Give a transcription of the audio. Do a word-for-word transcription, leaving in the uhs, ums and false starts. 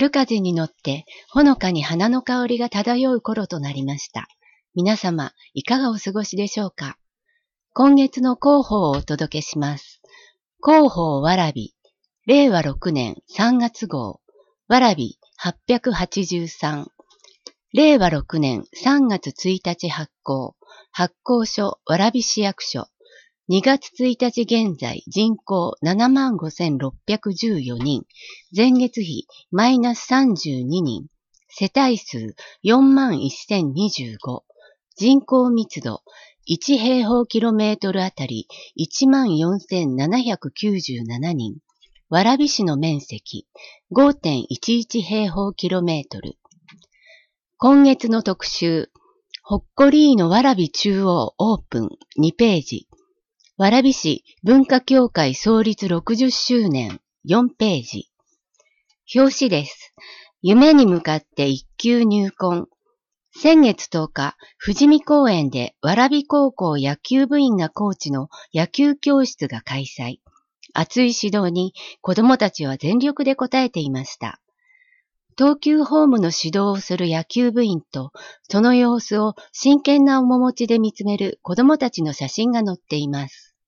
春風に乗ってほのかに花の香りが漂う頃となりました。皆様、いかがお過ごしでしょうか。今月の広報をお届けします。広報わらび、れいわろくねんさんがつごう、わらびはっぴゃくはちじゅうさん、れいわろくねんさんがつついたち発行、発行所蕨市役所、にがつついたち現在人口 ななまんごせんろっぴゃくじゅうよにん、前月比マイナスさんじゅうににん、世帯数 よんまんせんにじゅうご、人口密度いちへいほうキロメートルあたり いちまんよんせんななひゃくきゅうじゅうななにん、蕨市の面積 ごてんいちいちへいほうキロメートル。今月の特集、ほっこりーの蕨中央オープンにページ、蕨市文化協会創立ろくじゅっしゅうねんよんページ。表紙です。夢に向かって一級入魂。先月とおか、富士見公園で蕨高校野球部員がコーチの野球教室が開催。熱い指導に子どもたちは全力で応えていました。投球フォームの指導をする野球部員と、その様子を真剣な面持ちで見つめる子どもたちの写真が載っています。